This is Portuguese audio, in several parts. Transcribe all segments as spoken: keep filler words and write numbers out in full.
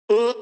Oh,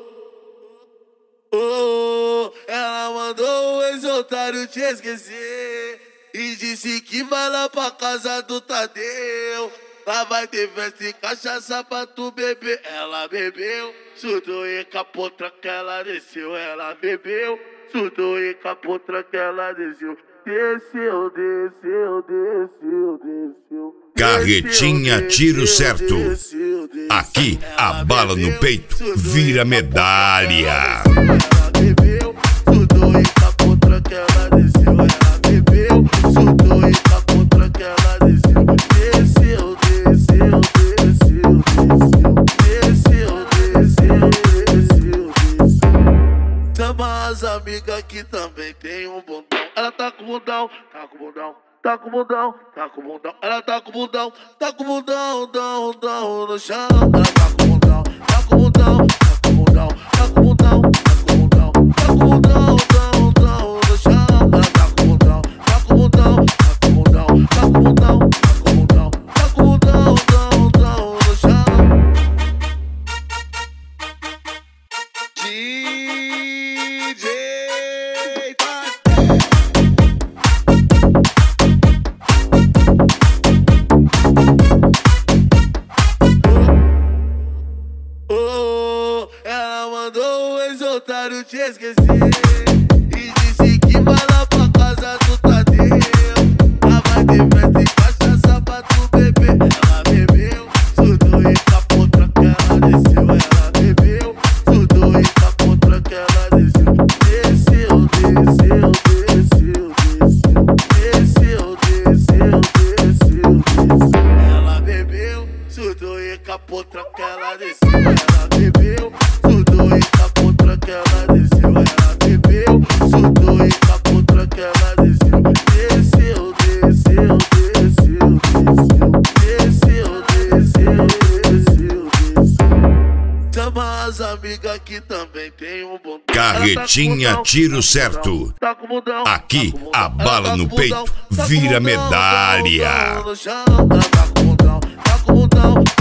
oh, ela mandou o ex-otário te esquecer e disse que vai lá pra casa do Tadeu. Lá vai ter festa e cachaça pra tu beber. Ela bebeu, surtou e capotra que ela desceu. Ela bebeu, surtou e capotra que ela desceu. Desceu, desceu, desceu, desceu. Carretinha Tiro Certo. Aqui a bala no peito vira medalha. Ela bebeu, surtou e capotra que ela desceu. Ela bebeu, surtou e capotra que ela desceu. Desceu, desceu, desceu, desceu. Desceu, desceu, desceu. Chama as amigas que também tem um bundão. Ela tá com bundão, tá com bundão. Tá com bundão, tá com bundão, ela tá com bundão, tá com bundão, dão, dão no chão. Ela tá com bundão, tá com bundão, tá com bundão, tá com bundão, tá com bundão, tá com bundão, dão, dão no chão. Ela tá com bundão, tá com bundão, tá com bundão, tá com bundão, tá com bundão, tá com bundão, dão, dão no chão. D J otário te esquecer e disse que vai lá pra casa do Tadeu. Lá vai ter festa e cachaça pra tu beber. Ela bebeu, surtou e capotra que ela desceu. Ela bebeu, surtou e capotra que ela desceu. Desceu, desceu, desceu, desceu. Desceu, desceu, desceu. Ela bebeu, surtou e capotra que ela desceu. Ela bebeu, surtou e capotra que ela desceu. Ela bebeu, surtou e capotra que ela desceu. Desceu, desceu, desceu, desceu. Desceu, desceu, desceu. Chama as amigas que também tem um bom. Carretinha Tiro Certo. Aqui a bala no peito vira medalha. Ela tá com bundão, tá com bundão.